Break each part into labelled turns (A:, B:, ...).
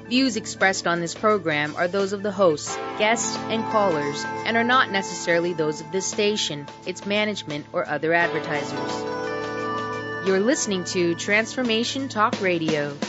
A: Views expressed on this program are those of the hosts, guests, and callers, and are not necessarily those of this station, its management, or other advertisers. You're listening to Transformation Talk Radio.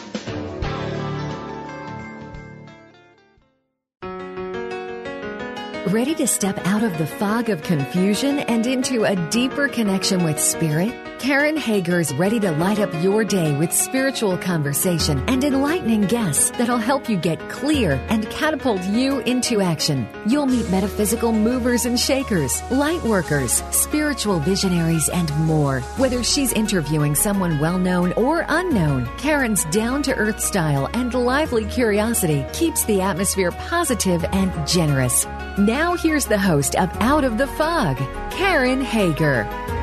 B: Ready to step out of the fog of confusion and into a deeper connection with Spirit? Karen Hager's ready to light up your day with spiritual conversation and enlightening guests that'll help you get clear and catapult you into action. You'll meet metaphysical movers and shakers, light workers, spiritual visionaries, and more. Whether she's interviewing someone well-known or unknown, Karen's down-to-earth style and lively curiosity keeps the atmosphere positive and generous. Now here's the host of Out of the Fog, Karen Hager.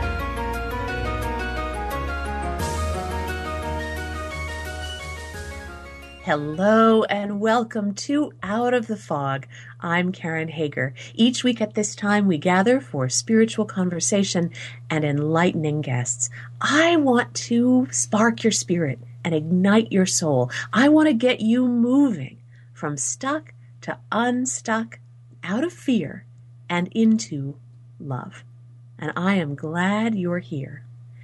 C: Hello and welcome to Out of the Fog. I'm Karen Hager. Each week at this time, we gather for spiritual conversation and enlightening guests. I want to spark your spirit and ignite your soul. I want to get you moving from stuck to unstuck, out of fear and into love. And I am glad you're here.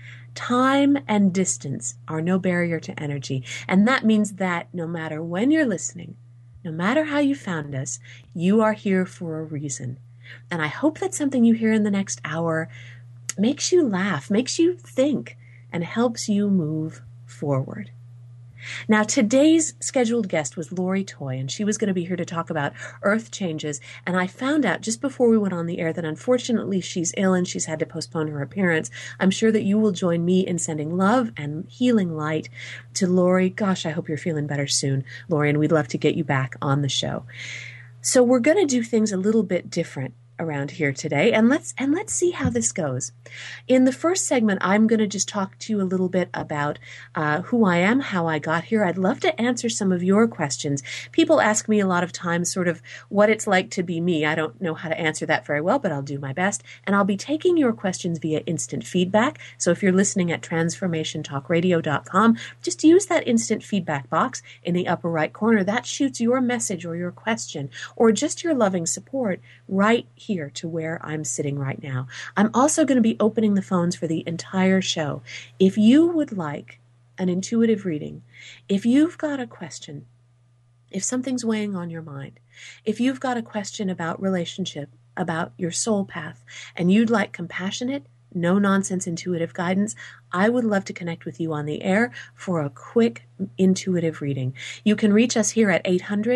C: Time and distance are no barrier to energy, and that means that no matter when you're listening, no matter how you found us, you are here for a reason. And I hope that something you hear in the next hour makes you laugh, makes you think, and helps you move forward. Now, today's scheduled guest was Lori Toy, and she was going to be here to talk about earth changes. And I found out just before we went on the air that unfortunately she's ill and she's had to postpone her appearance. I'm sure that you will join me in sending love and healing light to Lori. Gosh, I hope you're feeling better soon, Lori, and we'd love to get you back on the show. So we're going to do things a little bit different around here today, and let's see how this goes. In the first segment, I'm going to just talk to you a little bit about who I am, how I got here. I'd love to answer some of your questions. People ask me a lot of times sort of what it's like to be me. I don't know how to answer that very well, but I'll do my best. And I'll be taking your questions via instant feedback. So if you're listening at transformationtalkradio.com, just use that instant feedback box in the upper right corner. That shoots your message or your question or just your loving support right here to where I'm sitting right now. I'm also going to be opening the phones for the entire show. If you would like an intuitive reading, if you've got a question, if something's weighing on your mind, if you've got a question about relationship, about your soul path, and you'd like compassionate, no-nonsense intuitive guidance, I would love to connect with you on the air for a quick intuitive reading. You can reach us here at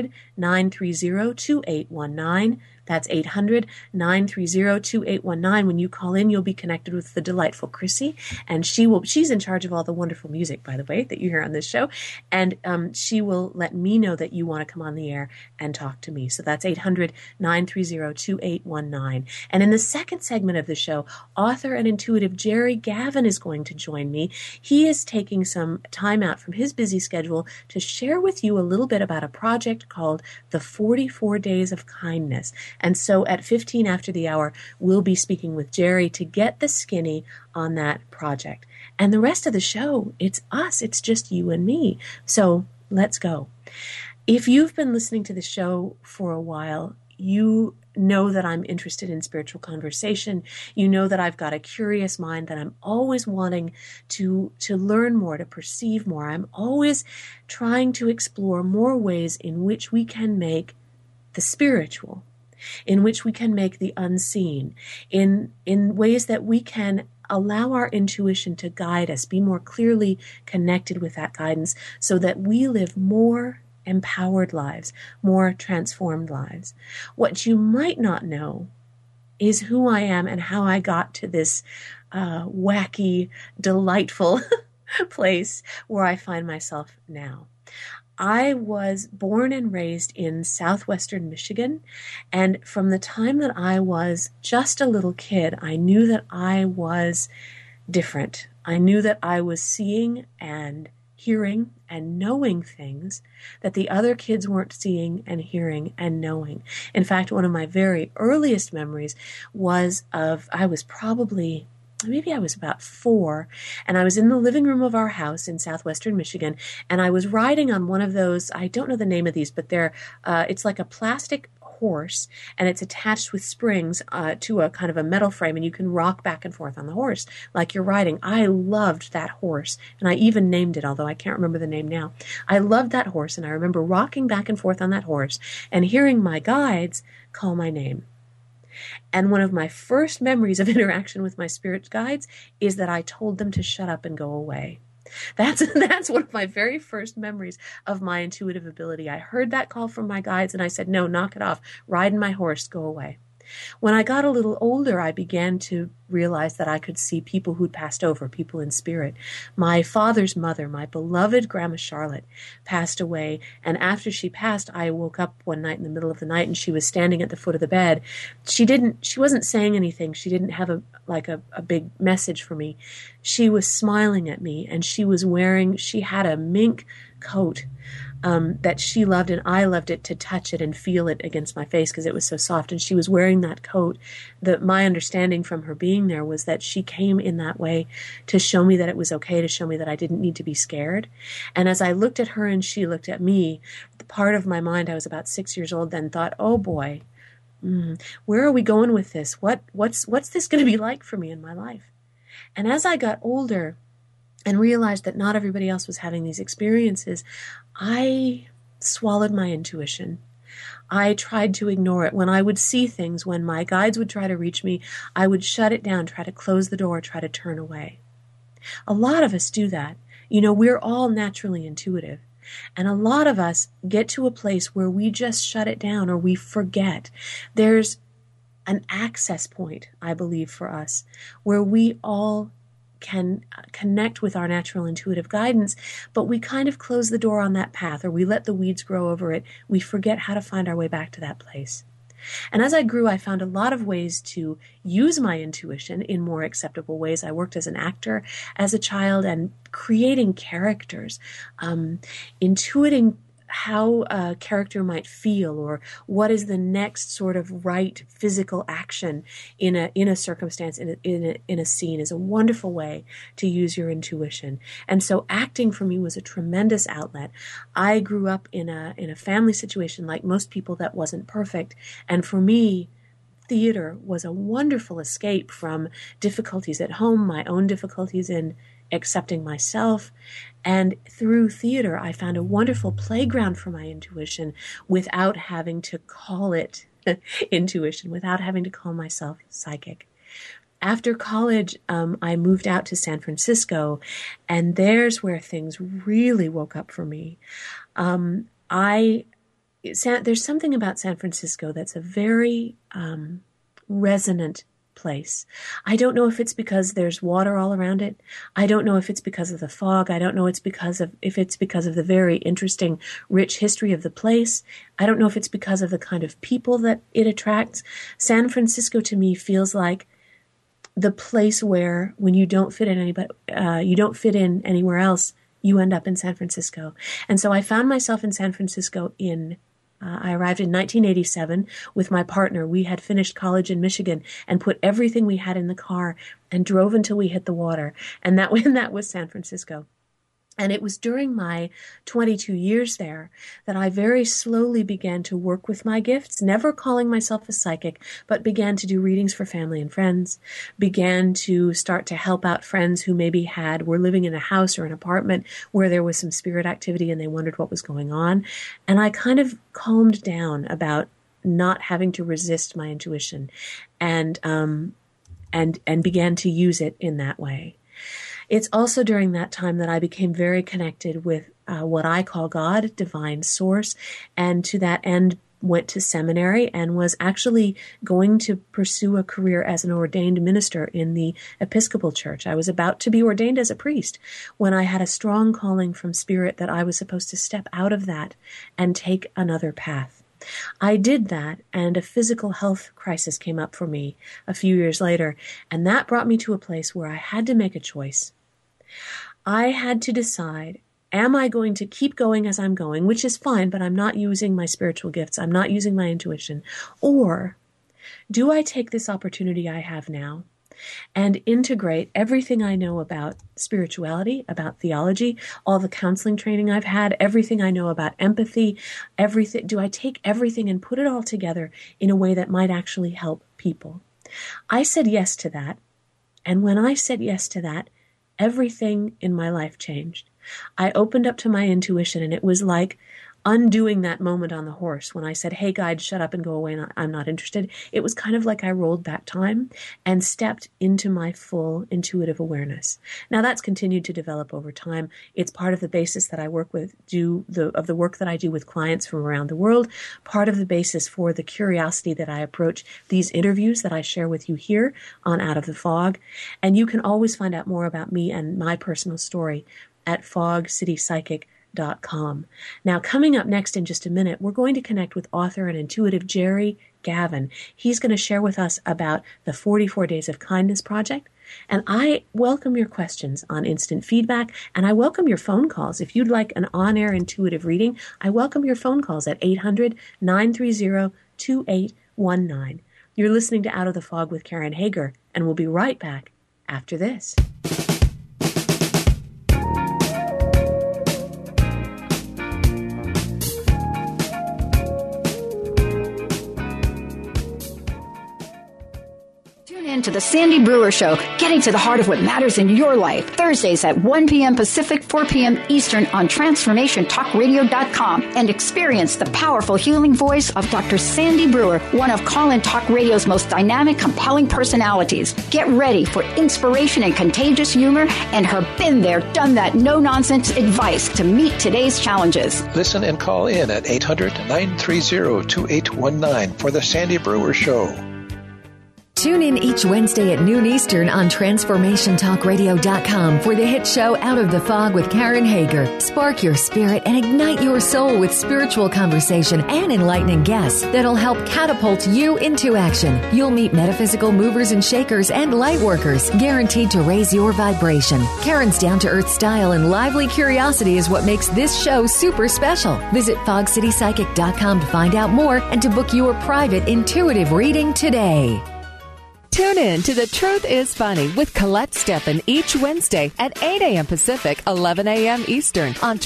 C: 800-930-2819. That's 800-930-2819. When you call in, you'll be connected with the delightful Chrissy, and she's in charge of all the wonderful music, by the way, that you hear on this show, and she will let me know that you want to come on the air and talk to me. So that's 800-930-2819. And in the second segment of the show, author and intuitive Jerry Gavin is going to join me. He is taking some time out from his busy schedule to share with you a little bit about a project called the 44 Days of Kindness. And so at 15 after the hour, we'll be speaking with Jerry to get the skinny on that project. And the rest of the show, it's us. It's just you and me. So let's go. If you've been listening to the show for a while, you know that I'm interested in spiritual conversation. You know that I've got a curious mind, that I'm always wanting to learn more, to perceive more. I'm always trying to explore more ways in which we can make the spiritual, in which we can make the unseen, in ways that we can allow our intuition to guide us, be more clearly connected with that guidance so that we live more empowered lives, more transformed lives. What you might not know is who I am and how I got to this wacky, delightful place where I find myself now. I was born and raised in southwestern Michigan, and from the time that I was just a little kid, I knew that I was different. I knew that I was seeing and hearing and knowing things that the other kids weren't seeing and hearing and knowing. In fact, one of my very earliest memories was of, I was probably maybe I was about 4, and I was in the living room of our house in southwestern Michigan, and I was riding on one of those, I don't know the name of these, but it's like a plastic horse, and it's attached with springs to a kind of a metal frame, and you can rock back and forth on the horse like you're riding. I loved that horse, and I even named it, although I can't remember the name now. I loved that horse, and I remember rocking back and forth on that horse and hearing my guides call my name. And one of my first memories of interaction with my spirit guides is that I told them to shut up and go away. That's one of my very first memories of my intuitive ability. I heard that call from my guides and I said, no, knock it off. Riding my horse, go away. When I got a little older, I began to realize that I could see people who'd passed over, people in spirit. My father's mother, my beloved Grandma Charlotte, passed away. And after she passed, I woke up one night in the middle of the night and she was standing at the foot of the bed. She wasn't saying anything. She didn't have a big message for me. She was smiling at me and she had a mink coat that she loved, and I loved it to touch it and feel it against my face because it was so soft. And she was wearing that coat. My understanding from her being there was that she came in that way to show me that it was okay, to show me that I didn't need to be scared. And as I looked at her and she looked at me, the part of my mind, I was about 6 years old then, thought, oh boy, where are we going with this? What's this going to be like for me in my life? And as I got older and realized that not everybody else was having these experiences, I swallowed my intuition. I tried to ignore it. When I would see things, when my guides would try to reach me, I would shut it down, try to close the door, try to turn away. A lot of us do that. We're all naturally intuitive. And a lot of us get to a place where we just shut it down or we forget. There's an access point, I believe, for us, where we all can connect with our natural intuitive guidance, but we kind of close the door on that path, or we let the weeds grow over it. We forget how to find our way back to that place. And as I grew, I found a lot of ways to use my intuition in more acceptable ways. I worked as an actor as a child and creating characters, intuiting how a character might feel, or what is the next sort of right physical action in a circumstance, in a scene, is a wonderful way to use your intuition. And so acting for me was a tremendous outlet. I grew up in a family situation, like most people, that wasn't perfect. And for me, theater was a wonderful escape from difficulties at home, my own difficulties in accepting myself. And through theater, I found a wonderful playground for my intuition without having to call it intuition, without having to call myself psychic. After college, I moved out to San Francisco, and there's where things really woke up for me. There's something about San Francisco that's a very resonant place. I don't know if it's because there's water all around it. I don't know if it's because of the fog. I don't know if it's because of the very interesting, rich history of the place. I don't know if it's because of the kind of people that it attracts. San Francisco to me feels like the place where when you don't fit in you don't fit in anywhere else, you end up in San Francisco. And so I found myself in San Francisco I arrived in 1987 with my partner. We had finished college in Michigan and put everything we had in the car and drove until we hit the water. And that was San Francisco. And it was during my 22 years there that I very slowly began to work with my gifts, never calling myself a psychic, but began to do readings for family and friends, began to start to help out friends who maybe were living in a house or an apartment where there was some spirit activity and they wondered what was going on. And I kind of calmed down about not having to resist my intuition and began to use it in that way. It's also during that time that I became very connected with what I call God, divine source, and to that end went to seminary and was actually going to pursue a career as an ordained minister in the Episcopal Church. I was about to be ordained as a priest when I had a strong calling from Spirit that I was supposed to step out of that and take another path. I did that, and a physical health crisis came up for me a few years later, and that brought me to a place where I had to make a choice. I had to decide, am I going to keep going as I'm going, which is fine, but I'm not using my spiritual gifts, I'm not using my intuition, or do I take this opportunity I have now and integrate everything I know about spirituality, about theology, all the counseling training I've had, everything I know about empathy, everything. Do I take everything and put it all together in a way that might actually help people? I said yes to that. And when I said yes to that, everything in my life changed. I opened up to my intuition, and it was like undoing that moment on the horse when I said, hey, guide, shut up and go away, and I'm not interested. It was kind of like I rolled back time and stepped into my full intuitive awareness. Now, that's continued to develop over time. It's part of the basis that I work with, of the work that I do with clients from around the world, part of the basis for the curiosity that I approach these interviews that I share with you here on Out of the Fog. And you can always find out more about me and my personal story at fogcitypsychic.com. Now, coming up next in just a minute, we're going to connect with author and intuitive Jerry Gavin. He's going to share with us about the 44 Days of Kindness Project. And I welcome your questions on instant feedback, and I welcome your phone calls. If you'd like an on-air intuitive reading, I welcome your phone calls at 800-930-2819. You're listening to Out of the Fog with Karen Hager, and we'll be right back after this.
D: To the Sandy Brewer Show, getting to the heart of what matters in your life. Thursdays at 1 p.m. Pacific, 4 p.m. Eastern on TransformationTalkRadio.com, and experience the powerful healing voice of Dr. Sandy Brewer, one of Call-In Talk Radio's most dynamic, compelling personalities. Get ready for inspiration and contagious humor and her been there, done that, no-nonsense advice to meet today's challenges.
E: Listen and call in at 800-930-2819 for the Sandy Brewer Show.
B: Tune in each Wednesday at noon Eastern on TransformationTalkRadio.com for the hit show Out of the Fog with Karen Hager. Spark your spirit and ignite your soul with spiritual conversation and enlightening guests that'll help catapult you into action. You'll meet metaphysical movers and shakers and light workers, guaranteed to raise your vibration. Karen's down-to-earth style and lively curiosity is what makes this show super special. Visit fogcitypsychic.com to find out more and to book your private intuitive reading today.
F: Tune in to The Truth is Funny with Colette Steffen each Wednesday at 8 a.m. Pacific, 11 a.m. Eastern on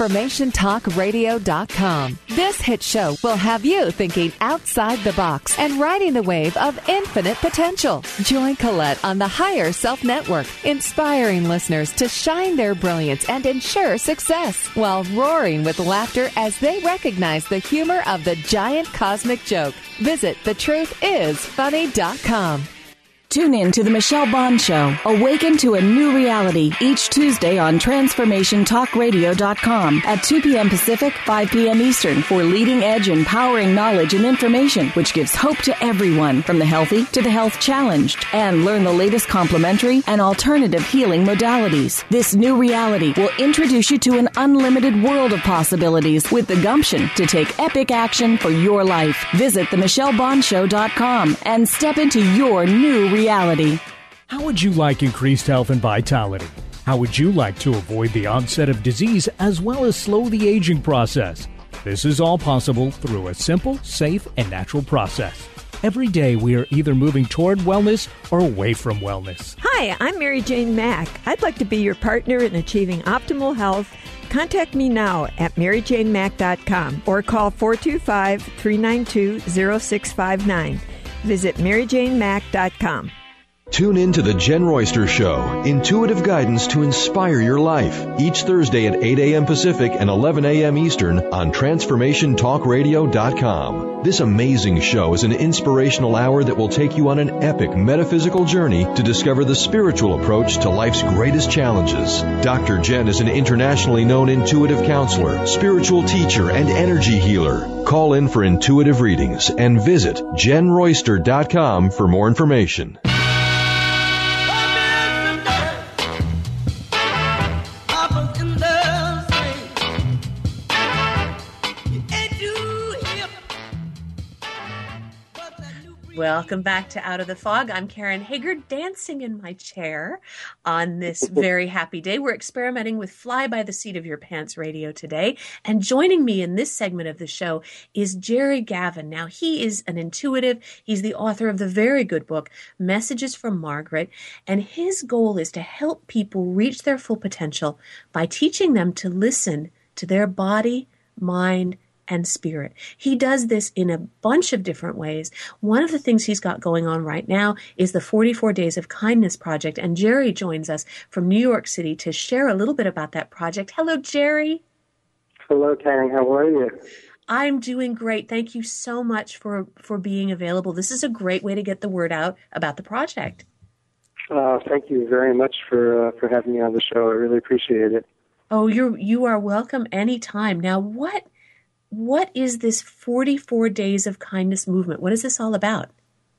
F: TransformationTalkRadio.com. This hit show will have you thinking outside the box and riding the wave of infinite potential. Join Colette on the Higher Self Network, inspiring listeners to shine their brilliance and ensure success while roaring with laughter as they recognize the humor of the giant cosmic joke. Visit TheTruthIsFunny.com.
G: Tune in to The Michelle Bond Show. Awaken to a new reality each Tuesday on TransformationTalkRadio.com at 2 p.m. Pacific, 5 p.m. Eastern for leading-edge, empowering knowledge and information which gives hope to everyone, from the healthy to the health-challenged. And learn the latest complementary and alternative healing modalities. This new reality will introduce you to an unlimited world of possibilities with the gumption to take epic action for your life. Visit themichellebondshow.com and step into your new reality.
H: How would you like increased health and vitality? How would you like to avoid the onset of disease as well as slow the aging process? This is all possible through a simple, safe, and natural process. Every day we are either moving toward wellness or away from wellness.
I: Hi, I'm Mary Jane Mack. I'd like to be your partner in achieving optimal health. Contact me now at maryjanemack.com or call 425-392-0659. Visit maryjanemack.com.
J: Tune in to The Jen Royster Show, intuitive guidance to inspire your life, each Thursday at 8 a.m. Pacific and 11 a.m. Eastern on TransformationTalkRadio.com. This amazing show is an inspirational hour that will take you on an epic metaphysical journey to discover the spiritual approach to life's greatest challenges. Dr. Jen is an internationally known intuitive counselor, spiritual teacher, and energy healer. Call in for intuitive readings and visit JenRoyster.com for more information.
C: Welcome back to Out of the Fog. I'm Karen Hager, dancing in my chair on this very happy day. We're experimenting with Fly by the Seat of Your Pants radio today. And joining me in this segment of the show is Jerry Gavin. Now, he is an intuitive. He's the author of the very good book, Messages from Margaret. And his goal is to help people reach their full potential by teaching them to listen to their body, mind, and spirit. He does this in a bunch of different ways. One of the things he's got going on right now is the 44 Days of Kindness project, and Jerry joins us from New York City to share a little bit about that project. Hello, Jerry.
K: Hello, Karen. How are you?
C: I'm doing great. Thank you so much for being available. This is a great way to get the word out about the project.
K: Thank you very much for having me on the show. I really appreciate it.
C: Oh, you are welcome anytime. Now, what is this 44 Days of Kindness movement? What is this all about?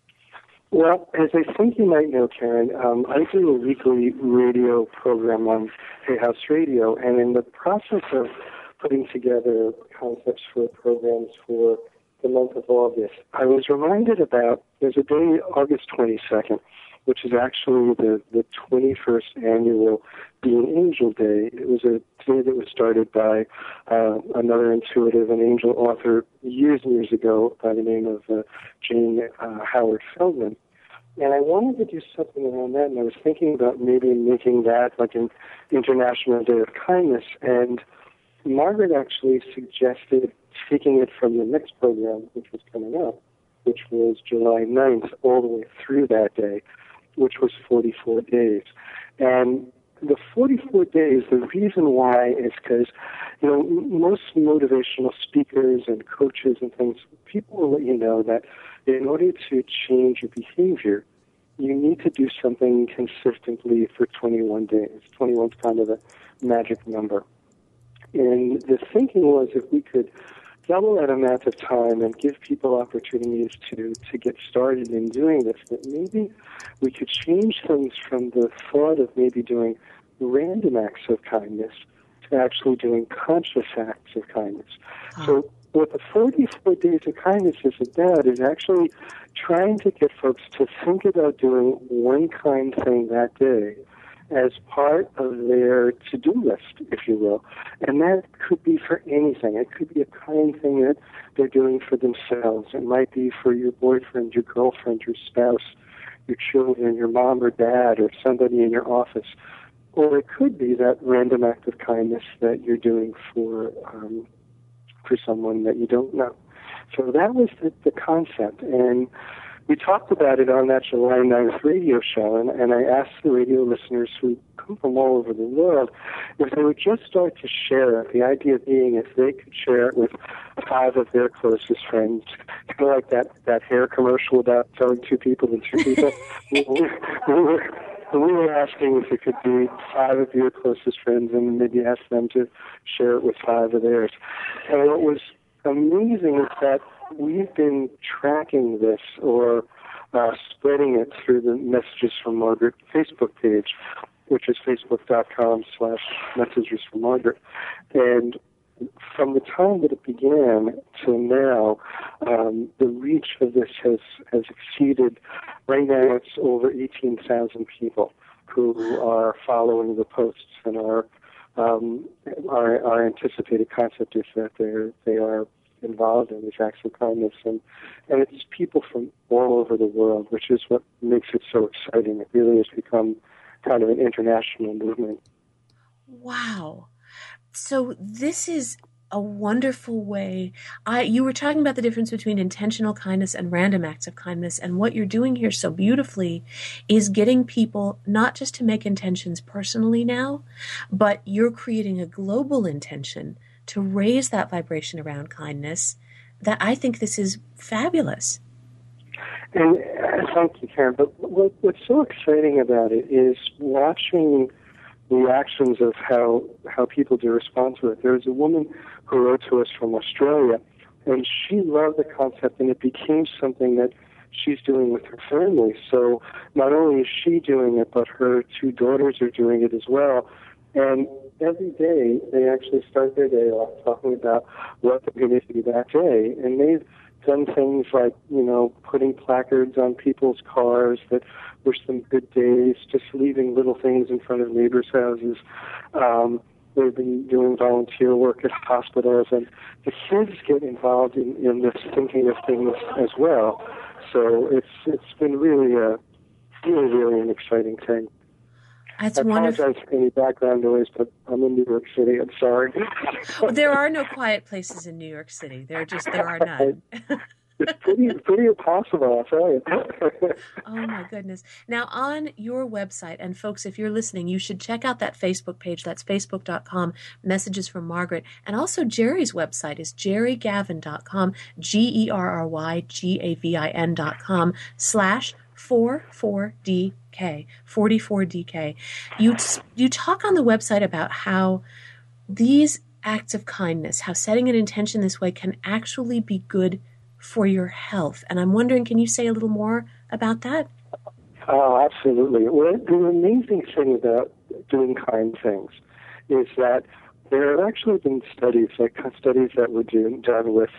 K: Well, as I think you might know, Karen, I do a weekly radio program on Hay House Radio, and in the process of putting together concepts for programs for the month of August, I was reminded about, there's a day, August 22nd, which is actually the 21st annual Being Angel Day. It was a day that was started by another intuitive and angel author years and years ago by the name of Jane Howard Feldman. And I wanted to do something around that, and I was thinking about maybe making that like an International Day of Kindness. And Margaret actually suggested taking it from the next program, which was coming up, which was July 9th, all the way through that day, which was 44 days. And the 44 days, the reason why is because, most motivational speakers and coaches and things, people will let you know that in order to change your behavior, you need to do something consistently for 21 days. 21 is kind of a magic number. And the thinking was if we could double that amount of time and give people opportunities to get started in doing this, that maybe we could change things from the thought of maybe doing random acts of kindness to actually doing conscious acts of kindness. So what the 44 Days of Kindness is about is actually trying to get folks to think about doing one kind thing that day as part of their to-do list, if you will. And that could be for anything. It could be a kind thing that they're doing for themselves. It might be for your boyfriend, your girlfriend, your spouse, your children, your mom or dad, or somebody in your office. Or it could be that random act of kindness that you're doing for someone that you don't know. So that was the concept. And we talked about it on that July 9th radio show, and I asked the radio listeners who come from all over the world if they would just start to share it. The idea being if they could share it with 5 of their closest friends, kind of like that hair commercial about telling 2 people to 2 people. we were asking if it could be 5 of your closest friends and maybe ask them to share it with 5 of theirs. And what was amazing is that we've been tracking this or spreading it through the Messages from Margaret Facebook page, which is facebook.com/Messages from Margaret. And from the time that it began till now, the reach of this has exceeded, right now it's over 18,000 people who are following the posts, and our anticipated concept is that they are involved in these acts of kindness, and it's people from all over the world, which is what makes it so exciting. It really has become kind of an international movement.
C: Wow. So this is a wonderful way. You were talking about the difference between intentional kindness and random acts of kindness, and what you're doing here so beautifully is getting people not just to make intentions personally now, but you're creating a global intention to raise that vibration around kindness. That I think this is fabulous.
K: And thank you, Karen. But what's so exciting about it is watching reactions of how people do respond to it. There was a woman who wrote to us from Australia, and she loved the concept, and it became something that she's doing with her family. So not only is she doing it, but her 2 daughters are doing it as well. And every day they actually start their day off talking about what they're going to do that day. And they've done things like, putting placards on people's cars that wish them good days, just leaving little things in front of neighbors' houses. They've been doing volunteer work at hospitals, and the kids get involved in this thinking of things as well. So it's been really an exciting thing.
C: That's
K: I
C: wonderful.
K: apologize for any background noise, but I'm in New York City. I'm sorry.
C: Well, there are no quiet places in New York City. There are none.
K: It's pretty impossible, I'll tell you.
C: Oh, my goodness. Now, on your website, and folks, if you're listening, you should check out that Facebook page. That's facebook.com, Messages from Margaret. And also Jerry's website is jerrygavin.com, GERRYGAVIN.com /44DK, 44DK. You talk on the website about how these acts of kindness, how setting an intention this way can actually be good for your health. And I'm wondering, can you say a little more about that?
K: Oh, absolutely. Well, the amazing thing about doing kind things is that there have actually been studies, like studies that were done with,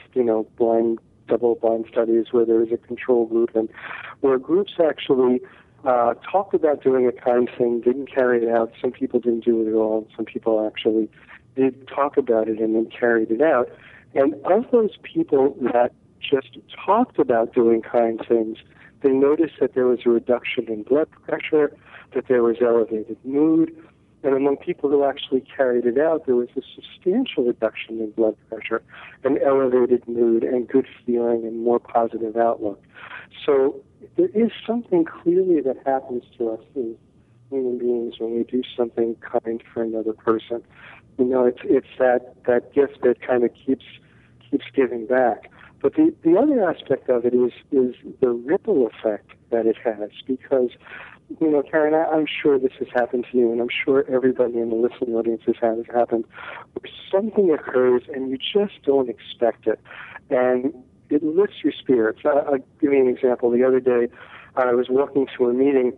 K: double-blind studies where there was a control group, and where groups actually talked about doing a kind thing, didn't carry it out. Some people didn't do it at all. Some people actually did talk about it and then carried it out. And of those people that just talked about doing kind things, they noticed that there was a reduction in blood pressure, that there was elevated mood, and among people who actually carried it out, there was a substantial reduction in blood pressure, and elevated mood, and good feeling, and more positive outlook. So there is something clearly that happens to us as human beings when we do something kind for another person. It's that gift that kind of keeps giving back. But the other aspect of it is the ripple effect that it has, because, Karen, I'm sure this has happened to you, and I'm sure everybody in the listening audience has had it happen, where something occurs and you just don't expect it, and it lifts your spirits. I'll give you an example. The other day, I was walking to a meeting,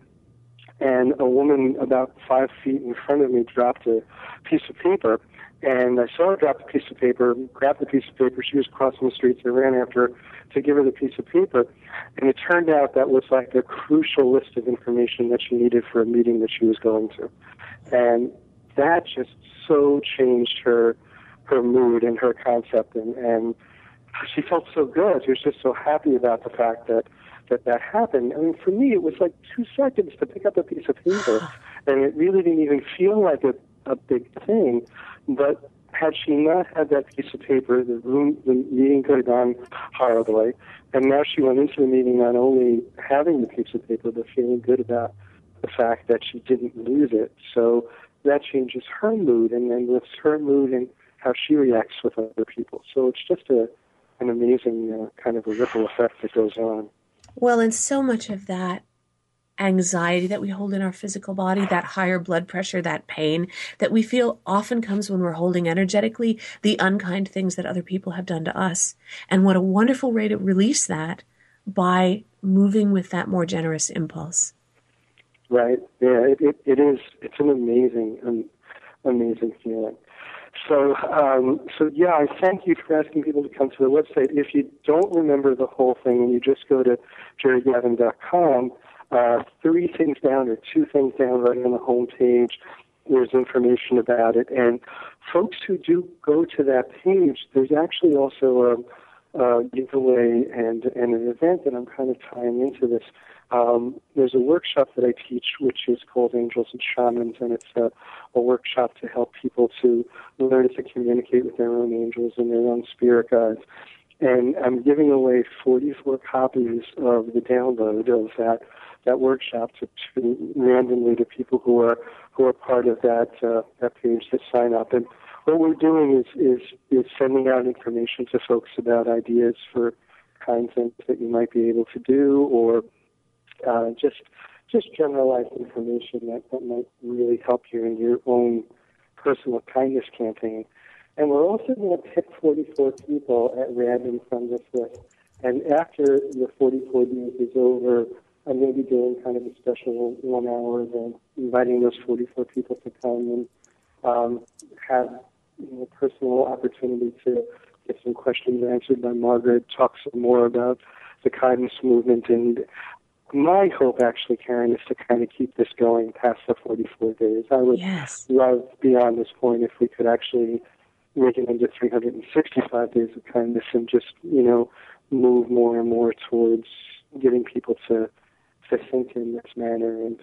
K: and a woman about 5 feet in front of me dropped a piece of paper. And I saw her drop the piece of paper, grabbed the piece of paper. She was crossing the street, so I ran after her to give her the piece of paper. And it turned out that was like a crucial list of information that she needed for a meeting that she was going to. And that just so changed her mood and her concept. And she felt so good. She was just so happy about the fact that happened. I mean, for me, it was like 2 seconds to pick up a piece of paper. And it really didn't even feel like a big thing. But had she not had that piece of paper, the meeting could have gone horribly. And now she went into the meeting not only having the piece of paper, but feeling good about the fact that she didn't lose it. So that changes her mood, and then lifts her mood and how she reacts with other people. So it's just an amazing kind of a ripple effect that goes on.
C: Well, and so much of that anxiety that we hold in our physical body, that higher blood pressure, that pain that we feel often comes when we're holding energetically the unkind things that other people have done to us. And what a wonderful way to release that by moving with that more generous impulse.
K: Right. Yeah, it is. It's an amazing feeling. So yeah, I thank you for asking people to come to the website. If you don't remember the whole thing and you just go to jerrygavin.com, 3 things down or 2 things down right on the home page, there's information about it. And folks who do go to that page, there's actually also a giveaway and an event that I'm kind of tying into this. There's a workshop that I teach, which is called Angels and Shamans, and it's a workshop to help people to learn to communicate with their own angels and their own spirit guides. And I'm giving away 44 copies of the download of that workshop to randomly to people who are part of that page that sign up. And what we're doing is sending out information to folks about ideas for kind things that you might be able to do, or just generalized information that might really help you in your own personal kindness campaign. And we're also going to pick 44 people at random from this list. And after the 44 days is over, I'm going to be doing kind of a special 1 hour event, inviting those 44 people to come and have personal opportunity to get some questions answered by Margaret, talk some more about the kindness movement. And my hope, actually, Karen, is to kind of keep this going past the 44 days. I would love, beyond this point, if we could actually make it into 365 days of kindness and just, move more and more towards getting people to think in this manner. And,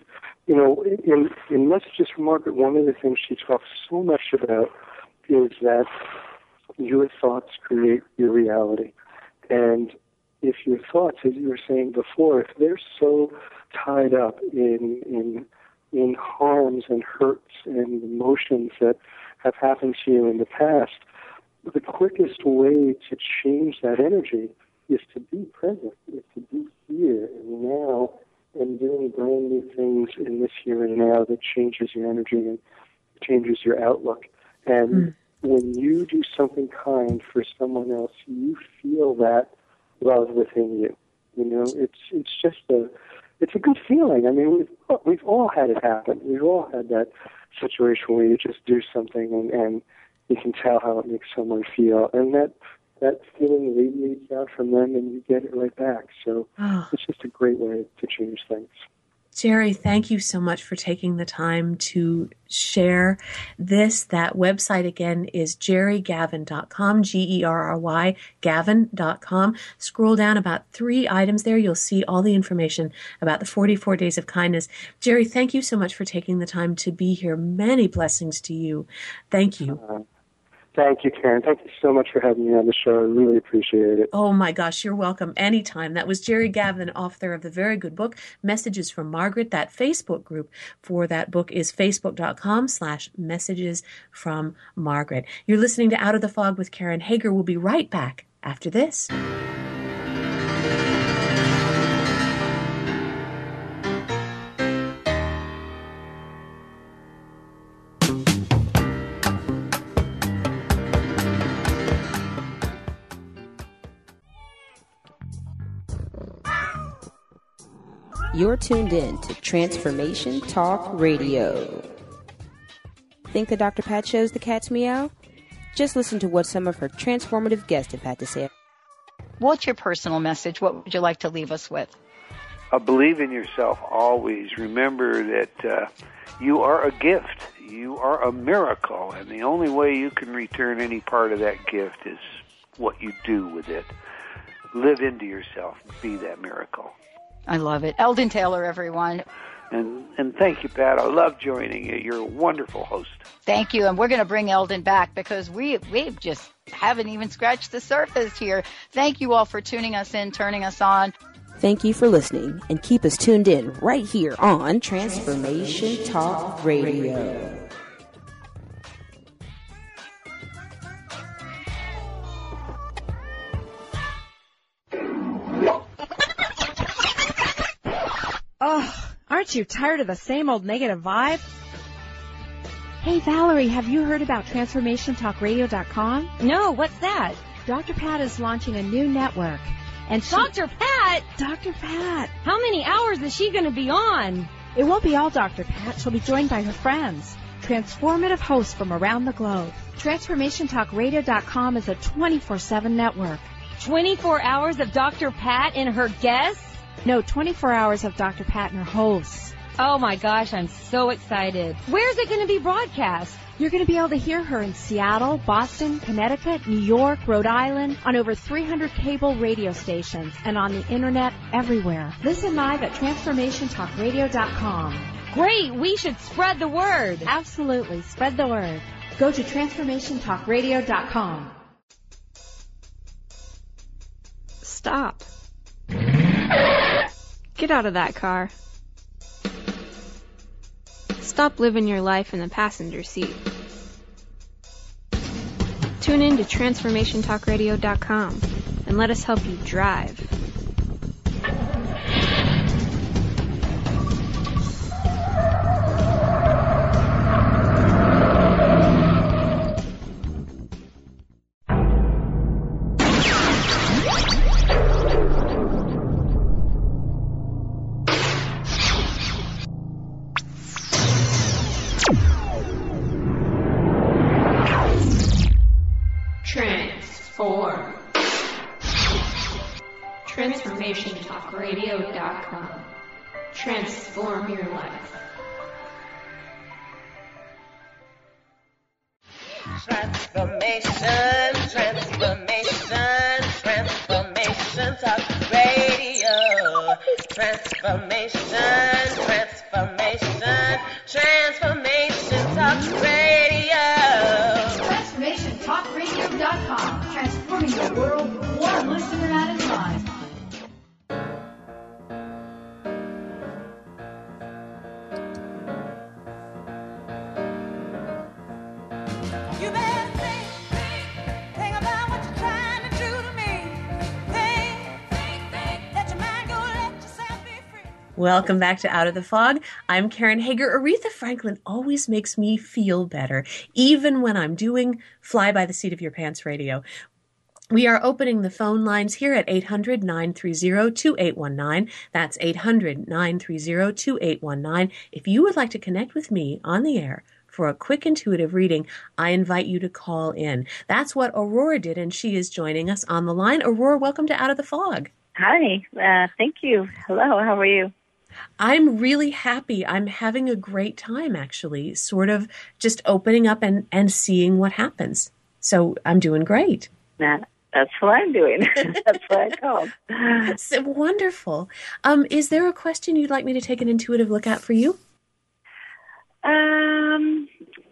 K: in Messages from Margaret, one of the things she talks so much about is that your thoughts create your reality. And if your thoughts, as you were saying before, if they're so tied up in harms and hurts and emotions that have happened to you in the past, the quickest way to change that energy is to be present, is to be here and now, and doing brand new things in this here and now that changes your energy and changes your outlook. And when you do something kind for someone else, you feel that love within you. It's just it's a good feeling. I mean, we've all had it happen. We've all had that situation where you just do something and you can tell how it makes someone feel, and that feeling radiates out from them, and you get it right back. So it's just a great way to change things.
C: Jerry, thank you so much for taking the time to share this. That website again is jerrygavin.com, Gerry, Gavin.com. Scroll down about 3 items there. You'll see all the information about the 44 Days of Kindness. Jerry, thank you so much for taking the time to be here. Many blessings to you. Thank you.
K: Thank you, Karen. Thank you so much for having me on the show. I really appreciate it.
C: Oh, my gosh. You're welcome anytime. That was Jerry Gavin, author of the very good book, Messages from Margaret. That Facebook group for that book is facebook.com/Messages from Margaret. You're listening to Out of the Fog with Karen Hager. We'll be right back after this.
L: You're tuned in to Transformation Talk Radio. Think the Dr. Pat shows the cat's meow? Just listen to what some of her transformative guests have had to say.
D: What's your personal message? What would you like to leave us with?
M: Believe in yourself always. Remember that you are a gift. You are a miracle. And the only way you can return any part of that gift is what you do with it. Live into yourself. Be that miracle.
D: I love it. Eldon Taylor, everyone.
M: And thank you, Pat. I love joining you. You're a wonderful host.
D: Thank you. And we're going to bring Eldon back because we just haven't even scratched the surface here. Thank you all for tuning us in, turning us on.
L: Thank you for listening, and keep us tuned in right here on Transformation Talk Radio.
N: Oh, aren't you tired of the same old negative vibe? Hey, Valerie, have you heard about TransformationTalkRadio.com?
O: No, what's that?
N: Dr. Pat is launching a new network. And
O: Dr. Pat?
N: Dr. Pat.
O: How many hours is she going to be on?
N: It won't be all Dr. Pat. She'll be joined by her friends, transformative hosts from around the globe. TransformationTalkRadio.com is a 24/7 network.
O: 24 hours of Dr. Pat and her guests?
N: No, 24 hours of Dr. Pat and her hosts.
O: Oh my gosh, I'm so excited. Where's it going to be broadcast?
N: You're going to be able to hear her in Seattle, Boston, Connecticut, New York, Rhode Island, on over 300 cable radio stations, and on the internet everywhere. Listen live at TransformationTalkRadio.com.
O: Great, we should spread the word.
N: Absolutely, spread the word. Go to TransformationTalkRadio.com.
P: Stop. Get out of that car. Stop living your life in the passenger seat. Tune in to TransformationTalkRadio.com and let us help you drive.
Q: Trance.
P: Transform. TransformationTalkRadio.com. Transform your life.
Q: Transformation, transformation, transformation talk radio. Transformation, transformation, transformation talk radio.
R: TransformationTalkRadio.com. Transforming the world one listener at a time.
C: Welcome back to Out of the Fog. I'm Karen Hager. Aretha Franklin always makes me feel better, even when I'm doing Fly by the Seat of Your Pants radio. We are opening the phone lines here at 800-930-2819. That's 800-930-2819. If you would like to connect with me on the air for a quick intuitive reading, I invite you to call in. That's what Aurora did, and she is joining us on the line. Aurora, welcome to Out of the Fog.
S: Hi, thank you. Hello, how are you?
C: I'm really happy. I'm having a great time, actually, sort of just opening up and seeing what happens. So I'm doing great.
S: That's what I'm doing. That's what I called.
C: So wonderful. Is there a question you'd like me to take an intuitive look at for you?
S: No,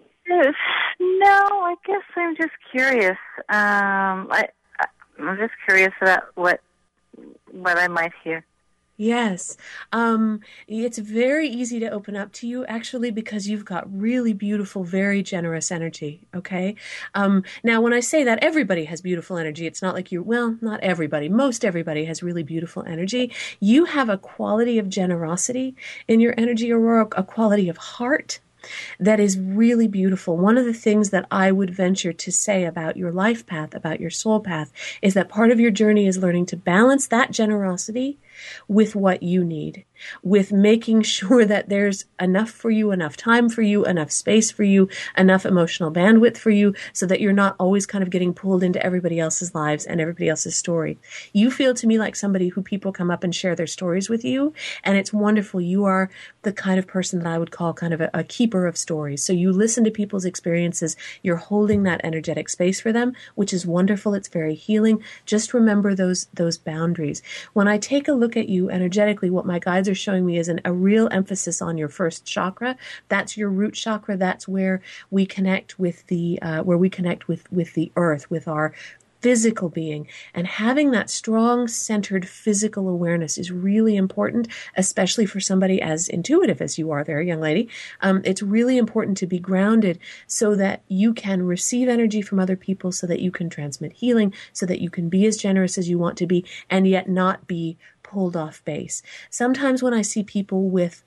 S: I guess I'm just curious. I'm just curious about what I might hear.
C: Yes. It's very easy to open up to you, actually, because you've got really beautiful, very generous energy, okay? Now, when I say that, everybody has beautiful energy. It's not like not everybody. Most everybody has really beautiful energy. You have a quality of generosity in your energy, Aurora, a quality of heart that is really beautiful. One of the things that I would venture to say about your life path, about your soul path, is that part of your journey is learning to balance that generosity with what you need, with making sure that there's enough for you, enough time for you, enough space for you, enough emotional bandwidth for you, so that you're not always kind of getting pulled into everybody else's lives and everybody else's story. You feel to me like somebody who people come up and share their stories with you, and it's wonderful. You are the kind of person that I would call kind of a keeper of stories. So you listen to people's experiences, you're holding that energetic space for them, which is wonderful. It's very healing. Just remember those boundaries. When I take a look at you energetically, what my guides are showing me is a real emphasis on your first chakra. That's your root chakra. That's where we connect with the with the earth, with our physical being. And having that strong, centered physical awareness is really important, especially for somebody as intuitive as you are there, young lady. It's really important to be grounded so that you can receive energy from other people, so that you can transmit healing, so that you can be as generous as you want to be, and yet not be pulled off base. Sometimes when I see people with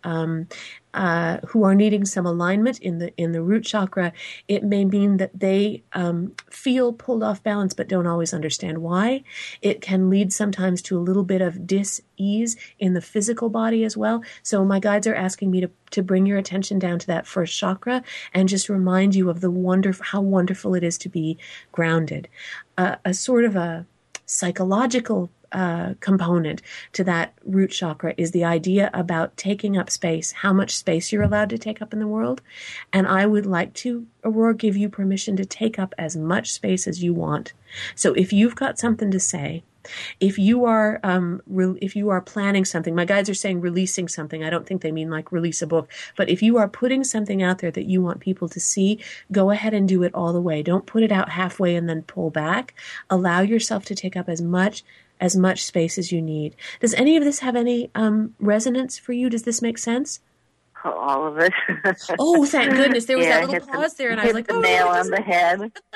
C: who are needing some alignment in the root chakra, it may mean that they feel pulled off balance but don't always understand why. It can lead sometimes to a little bit of dis-ease in the physical body as well. So my guides are asking me to bring your attention down to that first chakra and just remind you of how wonderful it is to be grounded. A sort of a psychological component to that root chakra is the idea about taking up space, how much space you're allowed to take up in the world. And I would like to, Aurora, give you permission to take up as much space as you want. So if you've got something to say, if you are planning something, my guides are saying releasing something. I don't think they mean like release a book, but if you are putting something out there that you want people to see, go ahead and do it all the way. Don't put it out halfway and then pull back. Allow yourself to take up as much space as you need. Does any of this have any resonance for you? Does this make sense?
S: All of it.
C: Oh, thank goodness. There was that little pause there, and I was like,
S: hit the nail on the head.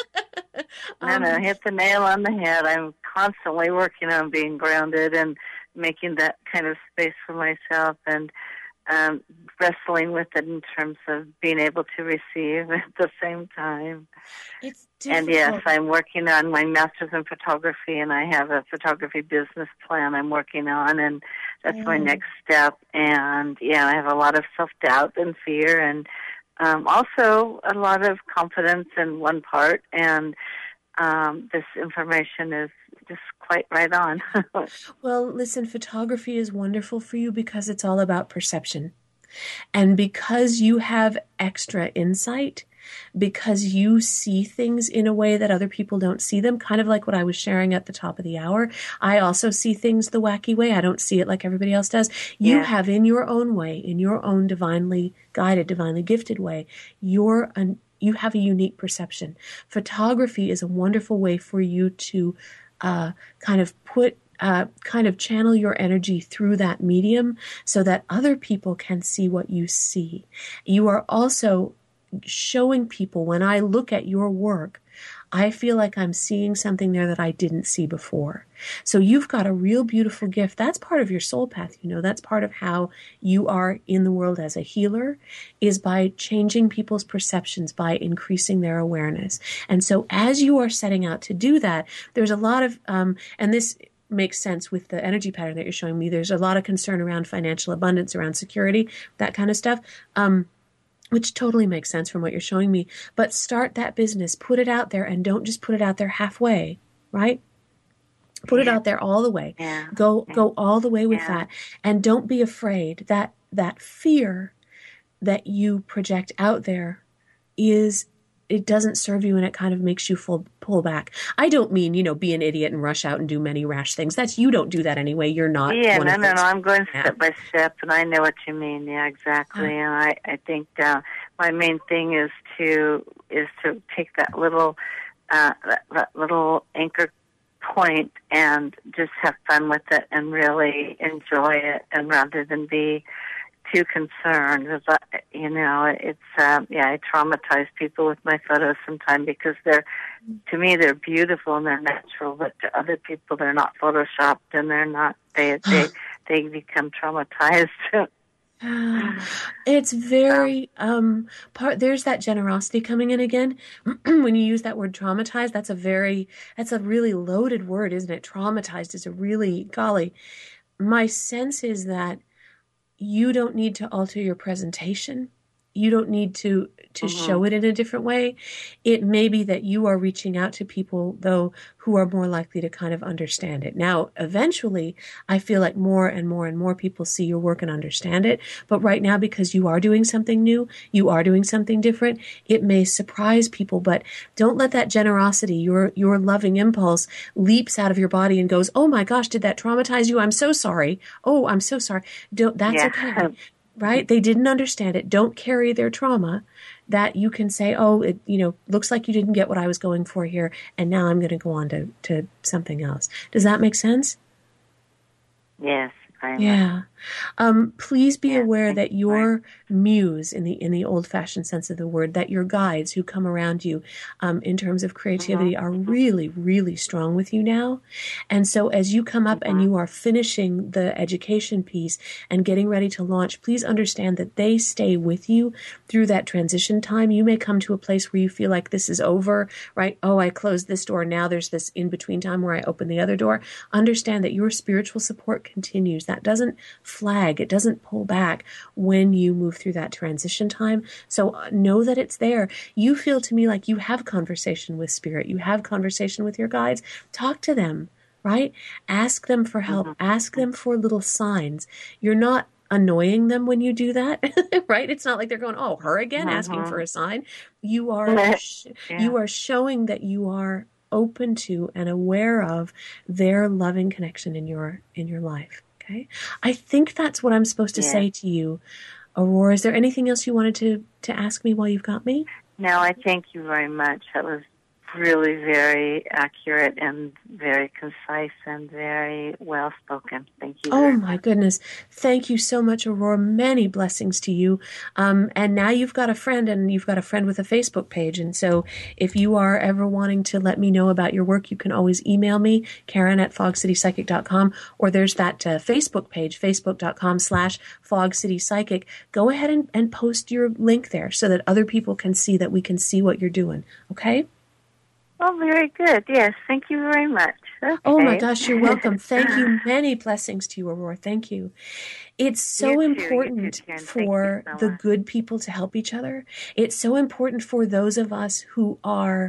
S: No, hit the nail on the head. I'm constantly working on being grounded and making that kind of space for myself, and wrestling with it in terms of being able to receive at the same time.
C: It's difficult.
S: And yes, I'm working on my master's in photography, and I have a photography business plan I'm working on, and that's my next step. And yeah, I have a lot of self-doubt and fear, and also a lot of confidence in one part, and this information is just quite right on.
C: Well, listen, photography is wonderful for you because it's all about perception. And because you have extra insight, because you see things in a way that other people don't see them, kind of like what I was sharing at the top of the hour. I also see things the wacky way. I don't see it like everybody else does. You have in your own way, in your own divinely guided, divinely gifted way, you have a unique perception. Photography is a wonderful way for you to kind of channel your energy through that medium so that other people can see what you see. You are also showing people, when I look at your work, I feel like I'm seeing something there that I didn't see before. So you've got a real beautiful gift. That's part of your soul path. That's part of how you are in the world as a healer, is by changing people's perceptions, by increasing their awareness. And so as you are setting out to do that, there's a lot of, and this makes sense with the energy pattern that you're showing me. There's a lot of concern around financial abundance, around security, that kind of stuff. Which totally makes sense from what you're showing me. But start that business, put it out there, and don't just put it out there halfway, right? Put it out there all the way. Go all the way with that. And don't be afraid that fear that you project out there it doesn't serve you, and it kind of makes you pull back. I don't mean, be an idiot and rush out and do many rash things. You don't do that anyway. You're not.
S: Yeah, no. I'm going step by step, and I know what you mean. Yeah, exactly. And I think my main thing is to take that little anchor point and just have fun with it and really enjoy it, and rather than be too concerned. It's I traumatize people with my photos sometimes because to me they're beautiful and they're natural, but to other people they're not photoshopped and they're not. They become traumatized.
C: It's very there's that generosity coming in again. When you use that word traumatized, that's a really loaded word, isn't it? Traumatized is a really, golly. My sense is that you don't need to alter your presentation. You don't need to show it in a different way. It may be that you are reaching out to people, though, who are more likely to kind of understand it. Now, eventually, I feel like more and more and more people see your work and understand it. But right now, because you are doing something new, you are doing something different, it may surprise people. But don't let that generosity, your loving impulse, leaps out of your body and goes, "Oh my gosh, did that traumatize you? I'm so sorry. Oh, I'm so sorry." That's okay. Right? They didn't understand it. Don't carry their trauma. That you can say, "Oh, it looks like you didn't get what I was going for here, and now I'm going to go on to something else." Does that make sense?
S: Yes.
C: Yeah. Please be aware that your muse, in the old-fashioned sense of the word, that your guides who come around you in terms of creativity are really, really strong with you now. And so as you come up and you are finishing the education piece and getting ready to launch, please understand that they stay with you through that transition time. You may come to a place where you feel like this is over, right? Oh, I closed this door. Now there's this in-between time where I open the other door. Understand that your spiritual support continues. That doesn't flag. It doesn't pull back when you move through that transition time. So know that it's there. You feel to me like you have conversation with spirit. You have conversation with your guides. Talk to them, right? Ask them for help. Ask them for little signs. You're not annoying them when you do that, right? It's not like they're going, "Oh, her again, asking for a sign." You are you are showing that you are open to and aware of their loving connection in your life. Okay. I think that's what I'm supposed to say to you, Aurora. Is there anything else you wanted to ask me while you've got me?
S: No, I thank you very much. That was really very accurate and very concise and very well spoken. Thank you.
C: Oh my goodness. Thank you so much, Aurora. Many blessings to you. And now you've got a friend, and you've got a friend with a Facebook page. And so if you are ever wanting to let me know about your work, you can always email me, Karen@fogcitypsychic.com, or there's that Facebook page, facebook.com/fogcitypsychic. Go ahead and post your link there so that other people can see that we can see what you're doing. Okay?
S: Oh, very good. Yes, thank you very much. Okay.
C: Oh, my gosh, you're welcome. Thank you. Many blessings to you, Aurora. Thank you. It's so important for the good people to help each other. It's so important for those of us who are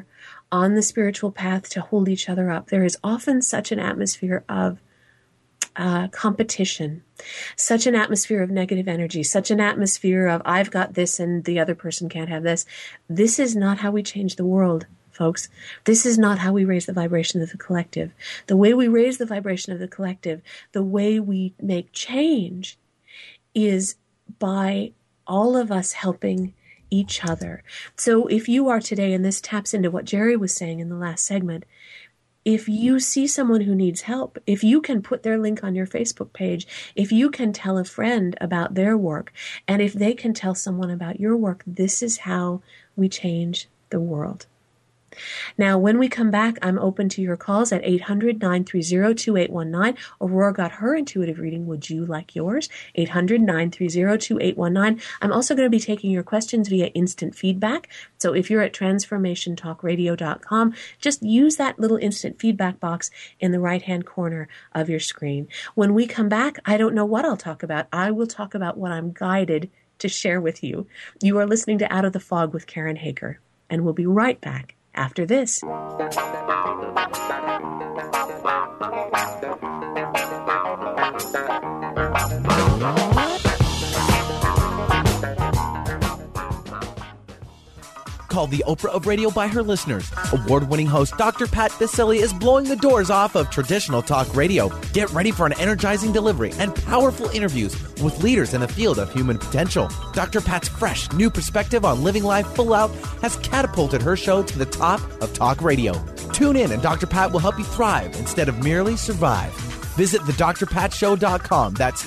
C: on the spiritual path to hold each other up, there is often such an atmosphere of competition, such an atmosphere of negative energy, such an atmosphere of I've got this and the other person can't have this. This is not how we change the world, folks. This is not how we raise the vibration of the collective. The way we raise the vibration of the collective, the way we make change, is by all of us helping each other. So if you are today, and this taps into what Jerry was saying in the last segment, if you see someone who needs help, if you can put their link on your Facebook page, if you can tell a friend about their work, and if they can tell someone about your work, this is how we change the world. Now, when we come back, I'm open to your calls at 800-930-2819. Aurora got her intuitive reading. Would you like yours? 800-930-2819. I'm also going to be taking your questions via instant feedback. So if you're at transformationtalkradio.com, just use that little instant feedback box in the right-hand corner of your screen. When we come back, I don't know what I'll talk about. I will talk about what I'm guided to share with you. You are listening to Out of the Fog with Karen Hager, and we'll be right back after this.
T: Called the Oprah of radio by her listeners, award-winning host Dr. Pat Baccili is blowing the doors off of traditional talk radio. Get ready for an energizing delivery and powerful interviews with leaders in the field of human potential. Dr. Pat's fresh, new perspective on living life full out has catapulted her show to the top of talk radio. Tune in and Dr. Pat will help you thrive instead of merely survive. Visit thedrpatshow.com. That's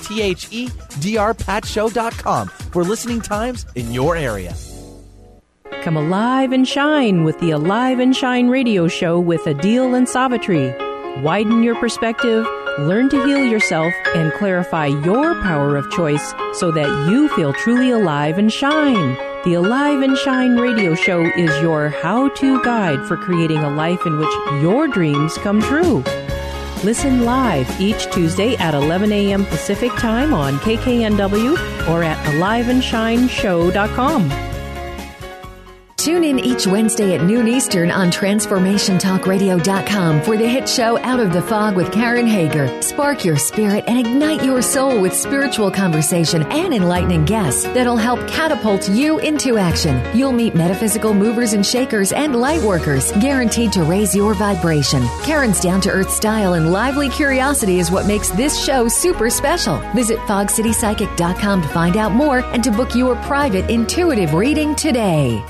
T: THEDRPatShow.com for listening times in your area.
U: Come alive and shine with the Alive and Shine radio show with Adil and Savitri. Widen your perspective, learn to heal yourself, and clarify your power of choice so that you feel truly alive and shine. The Alive and Shine radio show is your how-to guide for creating a life in which your dreams come true. Listen live each Tuesday at 11 a.m. Pacific Time on KKNW or at aliveandshineshow.com.
B: Tune in each Wednesday at noon Eastern on TransformationTalkRadio.com for the hit show Out of the Fog with Karen Hager. Spark your spirit and ignite your soul with spiritual conversation and enlightening guests that'll help catapult you into action. You'll meet metaphysical movers and shakers and light workers, guaranteed to raise your vibration. Karen's down-to-earth style and lively curiosity is what makes this show super special. Visit FogCityPsychic.com to find out more and to book your private intuitive reading today.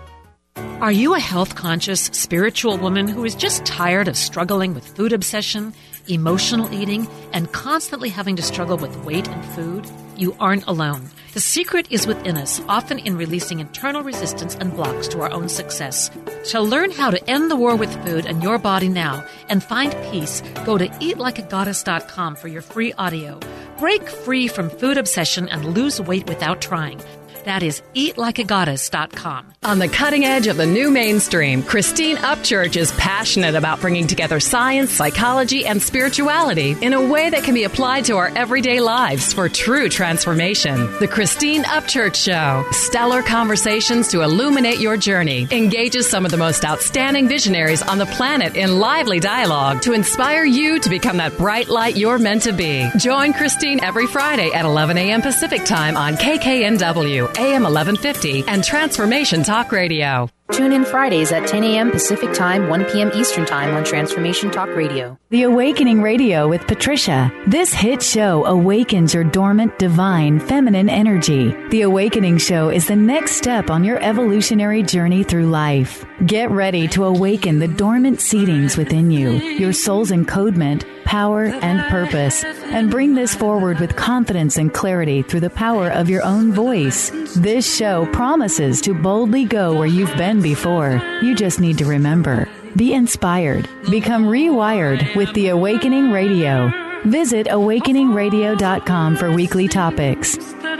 V: Are you a health-conscious, spiritual woman who is just tired of struggling with food obsession, emotional eating, and constantly having to struggle with weight and food? You aren't alone. The secret is within us, often in releasing internal resistance and blocks to our own success. To learn how to end the war with food and your body now and find peace, go to eatlikeagoddess.com for your free audio. Break free from food obsession and lose weight without trying. That is eatlikeagoddess.com.
W: On the cutting edge of the new mainstream, Christine Upchurch is passionate about bringing together science, psychology, and spirituality in a way that can be applied to our everyday lives for true transformation. The Christine Upchurch Show. Stellar conversations to illuminate your journey. Engages some of the most outstanding visionaries on the planet in lively dialogue to inspire you to become that bright light you're meant to be. Join Christine every Friday at 11 a.m. Pacific Time on KKNW. AM 1150 and Transformation Talk Radio.
L: Tune in Fridays at 10 a.m. Pacific Time, 1 p.m. Eastern Time on Transformation Talk Radio.
X: The Awakening Radio with Patricia. This hit show awakens your dormant, divine, feminine energy. The Awakening Show is the next step on your evolutionary journey through life. Get ready to awaken the dormant seedings within you, your soul's encodement, power, and purpose, and bring this forward with confidence and clarity through the power of your own voice. This show promises to boldly go where you've been before. You just need to remember. Be inspired. Become rewired with the Awakening Radio. Visit awakeningradio.com for weekly topics.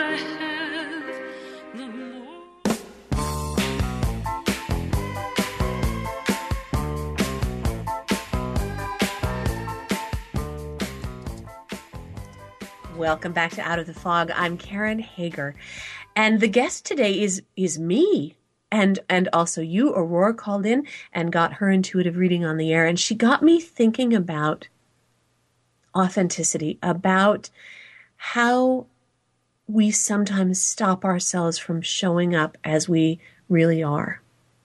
C: Welcome back to Out of the Fog. I'm Karen Hager. And the guest today is me. And also you, Aurora, called in and got her intuitive reading on the air. And she got me thinking about authenticity, about how we sometimes stop ourselves from showing up as we really are.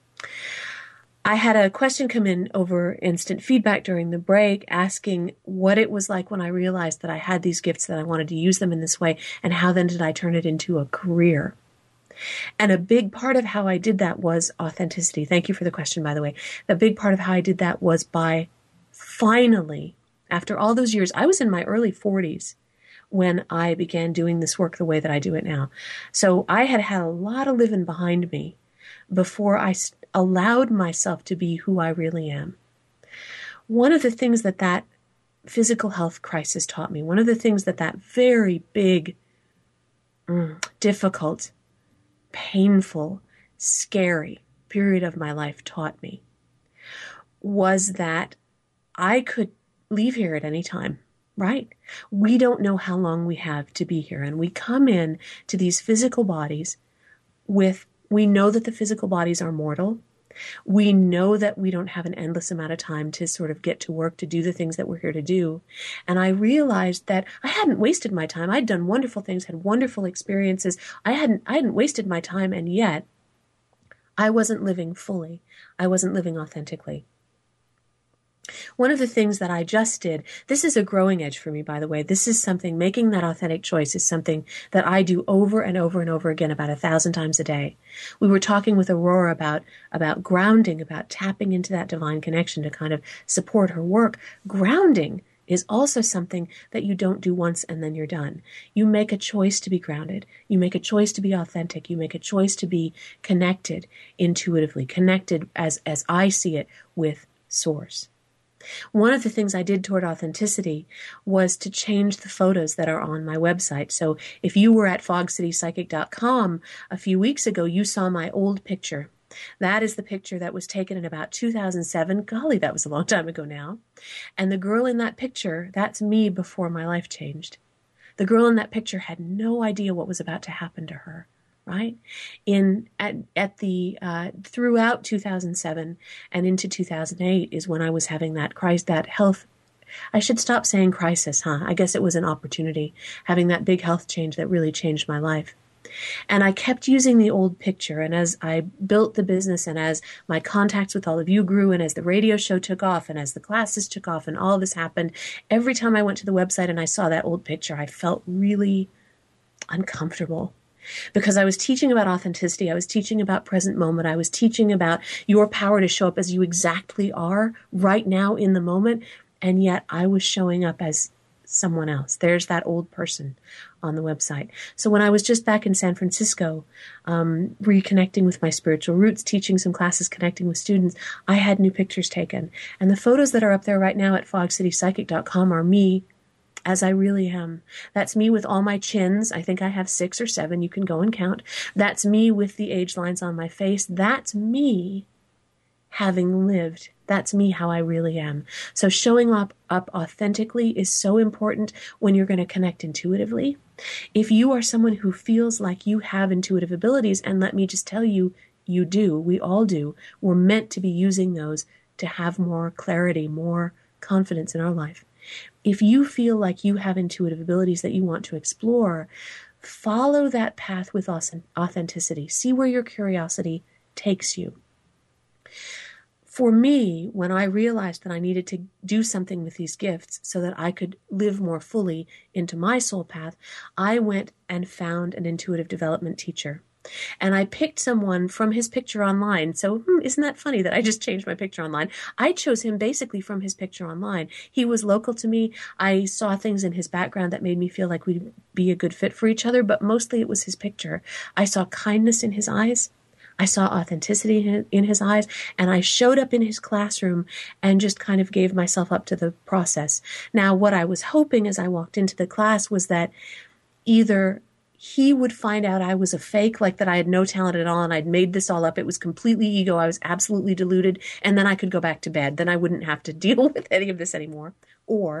C: I had a question come in over instant feedback during the break asking what it was like when I realized that I had these gifts, that I wanted to use them in this way, and how then did I turn it into a career? And a big part of how I did that was authenticity. Thank you for the question, by the way. The big part of how I did that was by finally, after all those years, I was in my early 40s when I began doing this work the way that I do it now. So I had had a lot of living behind me before I allowed myself to be who I really am. One of the things that physical health crisis taught me, one of the things that very big, difficult, painful, scary period of my life taught me, was that I could leave here at any time, right? We don't know how long we have to be here. And we come in to these physical bodies we know that the physical bodies are mortal. We know that we don't have an endless amount of time to sort of get to work, to do the things that we're here to do. And I realized that I hadn't wasted my time. I'd done wonderful things, had wonderful experiences. I hadn't wasted my time, and yet I wasn't living fully. I wasn't living authentically. One of the things that I just did, this is a growing edge for me, by the way. This is something, making that authentic choice is something that I do over and over and over again, about 1,000 times a day. We were talking with Aurora about grounding, about tapping into that divine connection to kind of support her work. Grounding is also something that you don't do once and then you're done. You make a choice to be grounded. You make a choice to be authentic. You make a choice to be connected intuitively, connected as I see it with Source. One of the things I did toward authenticity was to change the photos that are on my website. So if you were at fogcitypsychic.com a few weeks ago, you saw my old picture. That is the picture that was taken in about 2007. Golly, that was a long time ago now. And the girl in that picture, that's me before my life changed. The girl in that picture had no idea what was about to happen to her. Right? Throughout 2007 and into 2008 is when I was having that health, I should stop saying crisis, I guess it was an opportunity, having that big health change that really changed my life. And I kept using the old picture, and as I built the business, and as my contacts with all of you grew, and as the radio show took off, and as the classes took off, and all this happened, every time I went to the website and I saw that old picture, I felt really uncomfortable. Because I was teaching about authenticity, I was teaching about present moment, I was teaching about your power to show up as you exactly are right now in the moment, and yet I was showing up as someone else. There's that old person on the website. So when I was just back in San Francisco, reconnecting with my spiritual roots, teaching some classes, connecting with students, I had new pictures taken. And the photos that are up there right now at fogcitypsychic.com are me as I really am. That's me with all my chins. I think I have 6 or 7. You can go and count. That's me with the age lines on my face. That's me having lived. That's me how I really am. So showing up authentically is so important when you're going to connect intuitively. If you are someone who feels like you have intuitive abilities, and let me just tell you, you do. We all do. We're meant to be using those to have more clarity, more confidence in our life. If you feel like you have intuitive abilities that you want to explore, follow that path with authenticity. See where your curiosity takes you. For me, when I realized that I needed to do something with these gifts so that I could live more fully into my soul path, I went and found an intuitive development teacher. And I picked someone from his picture online. So isn't that funny that I just changed my picture online? I chose him basically from his picture online. He was local to me. I saw things in his background that made me feel like we'd be a good fit for each other, but mostly it was his picture. I saw kindness in his eyes. I saw authenticity in his eyes, and I showed up in his classroom and just kind of gave myself up to the process. Now, what I was hoping as I walked into the class was that either he would find out I was a fake, like that I had no talent at all and I'd made this all up. It was completely ego. I was absolutely deluded. And then I could go back to bed. Then I wouldn't have to deal with any of this anymore. Or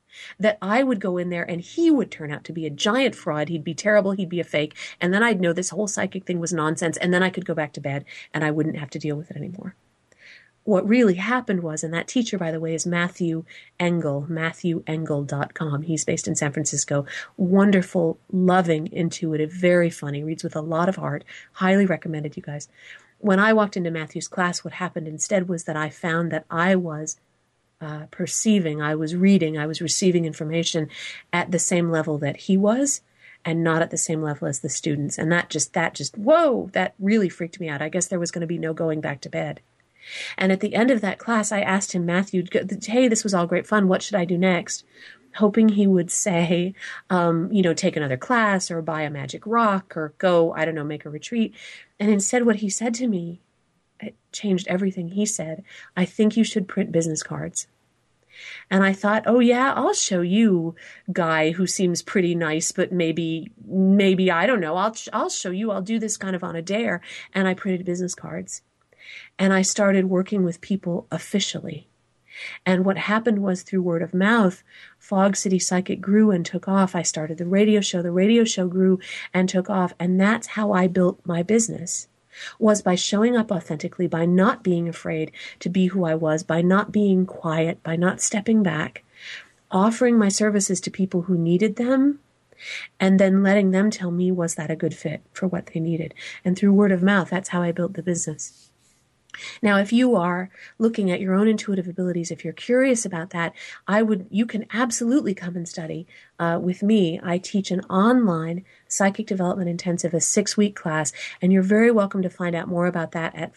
C: that I would go in there and he would turn out to be a giant fraud. He'd be terrible. He'd be a fake. And then I'd know this whole psychic thing was nonsense. And then I could go back to bed and I wouldn't have to deal with it anymore. What really happened was, and that teacher, by the way, is Matthew Engel, MatthewEngel.com. He's based in San Francisco. Wonderful, loving, intuitive, very funny, reads with a lot of heart. Highly recommended, you guys. When I walked into Matthew's class, what happened instead was that I found that I was perceiving, I was reading, I was receiving information at the same level that he was, and not at the same level as the students. And that just, whoa, that really freaked me out. I guess there was going to be no going back to bed. And at the end of that class, I asked him, Matthew, hey, this was all great fun. What should I do next? Hoping he would say, take another class or buy a magic rock or go, I don't know, make a retreat. And instead what he said to me, it changed everything. He said, I think you should print business cards. And I thought, oh yeah, I'll show you, guy who seems pretty nice, but maybe, I don't know, I'll show you, I'll do this kind of on a dare. And I printed business cards. And I started working with people officially. And what happened was, through word of mouth, Fog City Psychic grew and took off. I started the radio show. The radio show grew and took off. And that's how I built my business, was by showing up authentically, by not being afraid to be who I was, by not being quiet, by not stepping back, offering my services to people who needed them, and then letting them tell me, was that a good fit for what they needed? And through word of mouth, that's how I built the business. Now, if you are looking at your own intuitive abilities, if you're curious about that, you can absolutely come and study with me. I teach an online psychic development intensive, a 6-week class, and you're very welcome to find out more about that at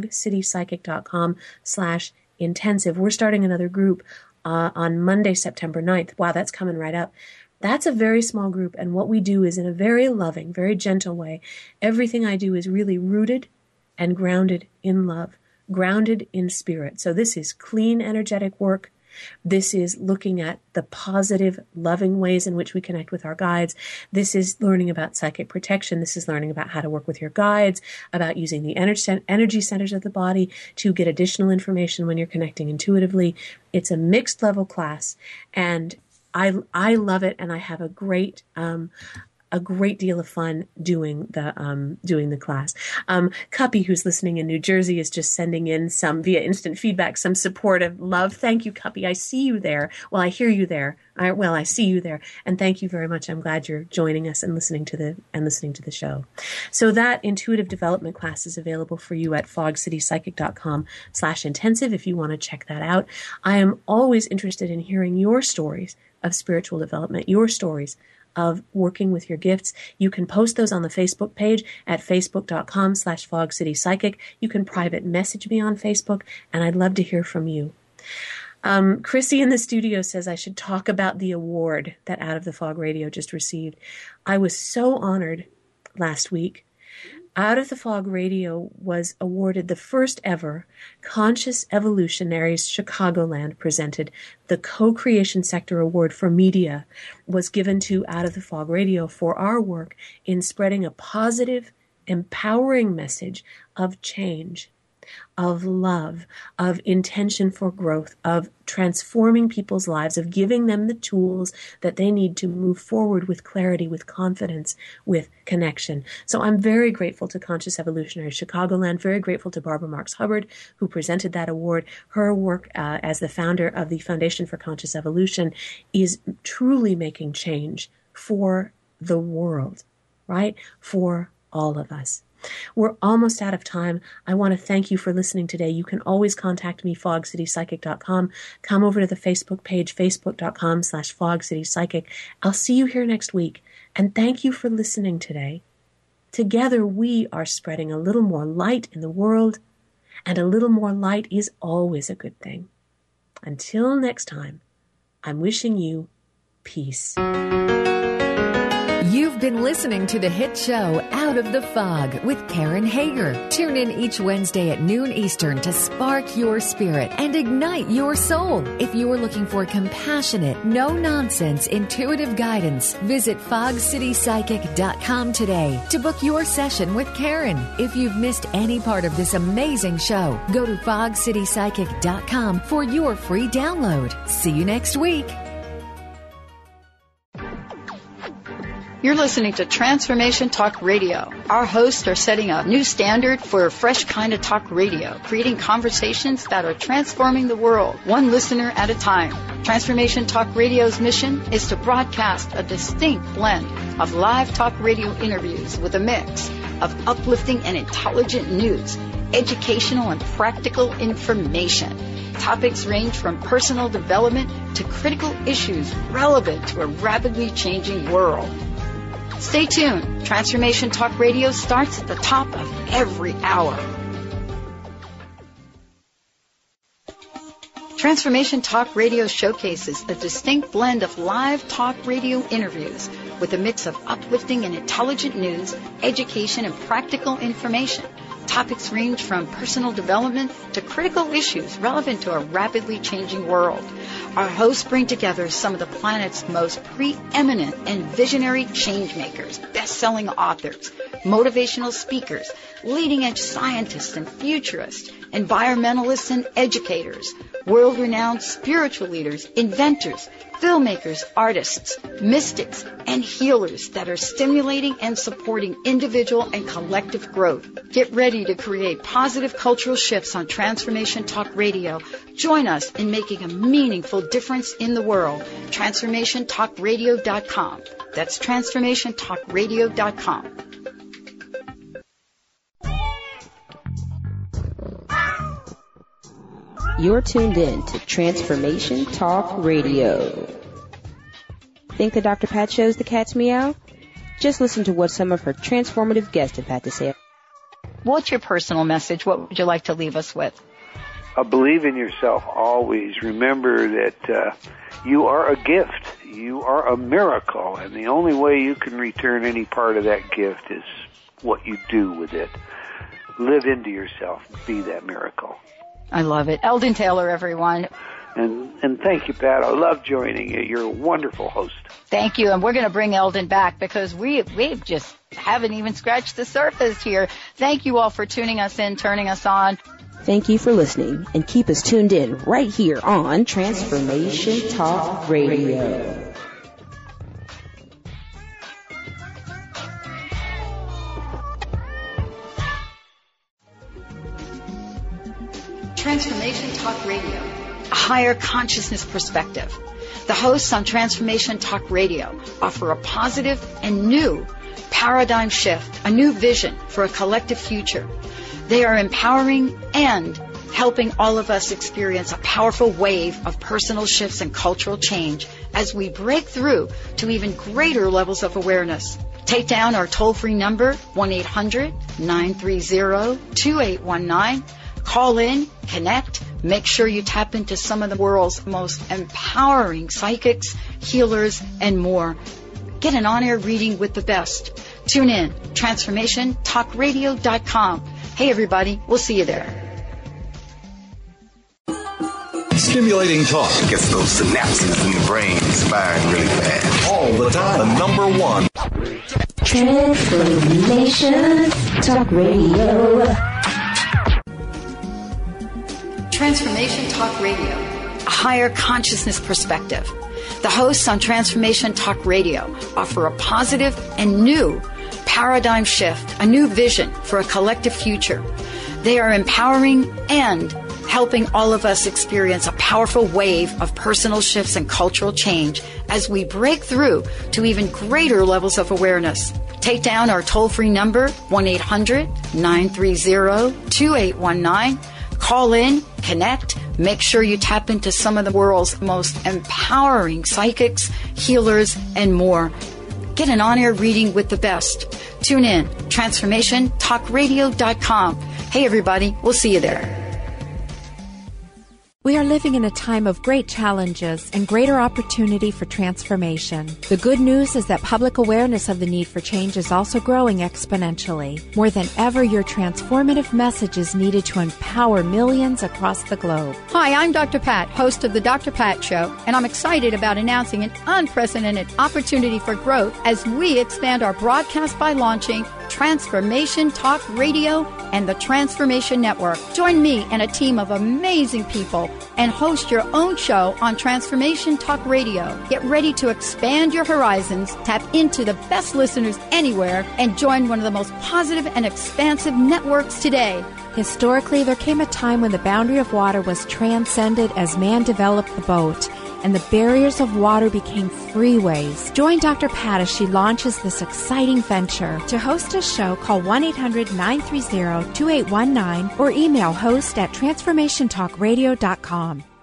C: fogcitypsychic.com/intensive. We're starting another group on Monday, September 9th. Wow, that's coming right up. That's a very small group, and what we do is in a very loving, very gentle way. Everything I do is really rooted and grounded in love, grounded in spirit. So this is clean, energetic work. This is looking at the positive, loving ways in which we connect with our guides. This is learning about psychic protection. This is learning about how to work with your guides, about using the energy centers of the body to get additional information when you're connecting intuitively. It's a mixed level class, and I love it, and I have a great deal of fun doing the class. Cuppy, who's listening in New Jersey, is just sending in some, via instant feedback, some supportive love. Thank you, Cuppy. I see you there. Well, I hear you there. I see you there. And thank you very much. I'm glad you're joining us and listening to the show. So that intuitive development class is available for you at fogcitypsychic.com/intensive if you want to check that out. I am always interested in hearing your stories of spiritual development, your stories of working with your gifts. You can post those on the Facebook page at facebook.com/fogcitypsychic. You can private message me on Facebook, and I'd love to hear from you. Chrissy in the studio says I should talk about the award that Out of the Fog Radio just received. I was so honored last week. Out of the Fog Radio was awarded the first ever Conscious Evolutionaries Chicagoland presented. The Co-Creation Sector Award for Media was given to Out of the Fog Radio for our work in spreading a positive, empowering message of change, of love, of intention for growth, of transforming people's lives, of giving them the tools that they need to move forward with clarity, with confidence, with connection. So I'm very grateful to Conscious Evolutionary Chicagoland, very grateful to Barbara Marks Hubbard, who presented that award. Her work as the founder of the Foundation for Conscious Evolution is truly making change for the world, right? For all of us. We're almost out of time. I want to thank you for listening today. You can always contact me, fogcitypsychic.com. Come over to the Facebook page, facebook.com/fogcitypsychic. I'll see you here next week. And thank you for listening today. Together, we are spreading a little more light in the world, and a little more light is always a good thing. Until next time, I'm wishing you peace.
B: You've been listening to the hit show Out of the Fog with Karen Hager. Tune in each Wednesday at noon Eastern to spark your spirit and ignite your soul. If you're looking for compassionate, no-nonsense, intuitive guidance, visit fogcitypsychic.com today to book your session with Karen. If you've missed any part of this amazing show, go to fogcitypsychic.com for your free download. See you next week.
D: You're listening to Transformation Talk Radio. Our hosts are setting a new standard for a fresh kind of talk radio, creating conversations that are transforming the world, one listener at a time. Transformation Talk Radio's mission is to broadcast a distinct blend of live talk radio interviews with a mix of uplifting and intelligent news, educational and practical information. Topics range from personal development to critical issues relevant to a rapidly changing world. Stay tuned. Transformation Talk Radio starts at the top of every hour. Transformation Talk Radio showcases a distinct blend of live talk radio interviews with a mix of uplifting and intelligent news, education, and practical information. Topics range from personal development to critical issues relevant to a rapidly changing world. Our hosts bring together some of the planet's most preeminent and visionary change makers, best-selling authors, motivational speakers, leading-edge scientists and futurists, environmentalists and educators, world-renowned spiritual leaders, inventors, filmmakers, artists, mystics, and healers that are stimulating and supporting individual and collective growth. Get ready to create positive cultural shifts on Transformation Talk Radio. Join us in making a meaningful difference in the world. TransformationTalkRadio.com. That's TransformationTalkRadio.com.
L: You're tuned in to Transformation Talk Radio. Think the Dr. Pat shows the cat's meow? Just listen to what some of her transformative guests have had to say.
D: What's your personal message? What would you like to leave us with?
M: Believe in yourself always. Remember that you are a gift. You are a miracle, and the only way you can return any part of that gift is what you do with it. Live into yourself. Be that miracle.
D: I love it. Eldon Taylor, everyone.
M: And thank you, Pat. I love joining you. You're a wonderful host.
D: Thank you. And we're going to bring Eldon back because we just haven't even scratched the surface here. Thank you all for tuning us in, turning us on.
L: Thank you for listening, and keep us tuned in right here on Transformation Talk Radio.
D: Transformation Talk Radio, a higher consciousness perspective. The hosts on Transformation Talk Radio offer a positive and new paradigm shift, a new vision for a collective future. They are empowering and helping all of us experience a powerful wave of personal shifts and cultural change as we break through to even greater levels of awareness. Take down our toll-free number, 1-800-930-2819. Call in, connect, make sure you tap into some of the world's most empowering psychics, healers, and more. Get an on-air reading with the best. Tune in, TransformationTalkRadio.com. Hey, everybody, we'll see you there.
A: Stimulating talk gets those synapses in the brain firing really fast. All the time. The number one.
L: Transformation Talk Radio.
D: Transformation Talk Radio, a higher consciousness perspective. The hosts on Transformation Talk Radio offer a positive and new paradigm shift, a new vision for a collective future. They are empowering and helping all of us experience a powerful wave of personal shifts and cultural change as we break through to even greater levels of awareness. Take down our toll-free number, 1-800-930-2819. Call in, connect, make sure you tap into some of the world's most empowering psychics, healers, and more. Get an on-air reading with the best. Tune in, TransformationTalkRadio.com. Hey, everybody, we'll see you there.
N: We are living in a time of great challenges and greater opportunity for transformation. The good news is that public awareness of the need for change is also growing exponentially. More than ever, your transformative message is needed to empower millions across the globe.
D: Hi, I'm Dr. Pat, host of The Dr. Pat Show, and I'm excited about announcing an unprecedented opportunity for growth as we expand our broadcast by launching Transformation Talk Radio and the Transformation Network. Join me and a team of amazing people and host your own show on Transformation Talk Radio. Get ready to expand your horizons, tap into the best listeners anywhere, and join one of the most positive and expansive networks today.
N: Historically, there came a time when the boundary of water was transcended as man developed the boat, and the barriers of water became freeways. Join Dr. Pat as she launches this exciting venture. To host a show, call 1-800-930-2819 or email host@transformationtalkradio.com.